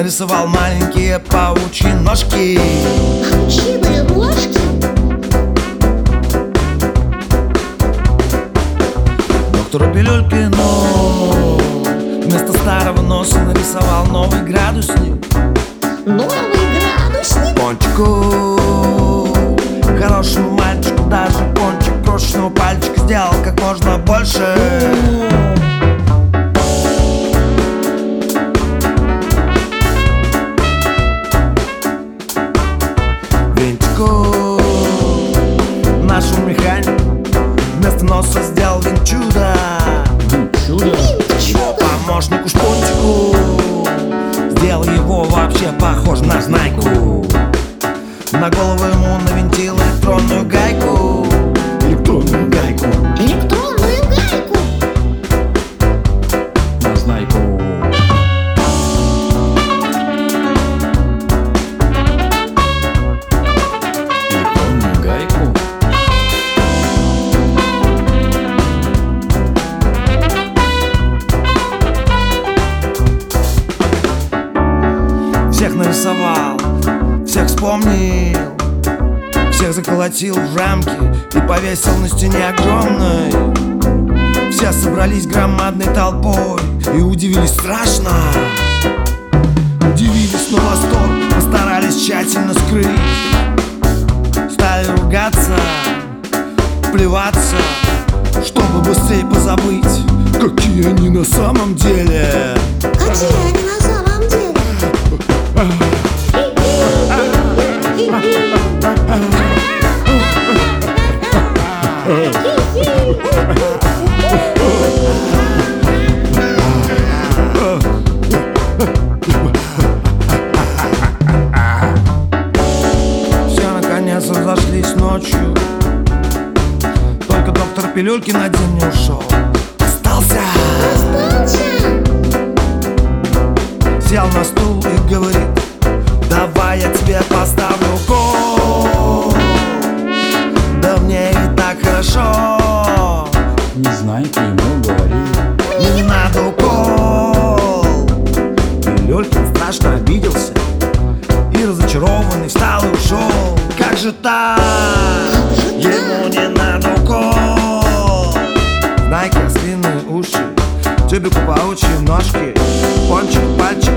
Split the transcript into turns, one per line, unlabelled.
нарисовал маленькие паучьи ножки.
Паучьи ножки?
Доктору Пилюлькину вместо старого носа нарисовал новый градусник.
Новый градусник?
Пончику, хорошему мальчику, даже пончик крошечного пальчика сделал как можно больше. Винтику, нашему механику, вместо носа сделал винт-чудо. Его помощнику Шпунтику сделал его вообще похож на Знайку. На голову ему навинтил электронную гайку. Электронную гайку.
Электронную гайку?
На Знайку. Электронную гайку. Всех нарисовал, всех вспомнил, всех заколотил в рамки и повесил на стене огромной. Все собрались громадной толпой и удивились страшно. Удивились, но восторг постарались тщательно скрыть. Стали ругаться, плеваться, чтобы быстрее позабыть, какие они на самом деле.
Какие они на самом деле?
Все наконец разошлись ночью. Только доктор Пилюлькин один не ушел. Остался. Сел на стул и говорит: давай я тебе поставлю укол. Да мне и так хорошо.
Не знаю, ты ему говорил.
Мне не надо укол. Пилюлькин страшно обиделся и разочарованный встал и ушел. Как же так? Ему не надо укол. Знайка, ослиные уши, тюбику паучьи ножки, пончику пальчик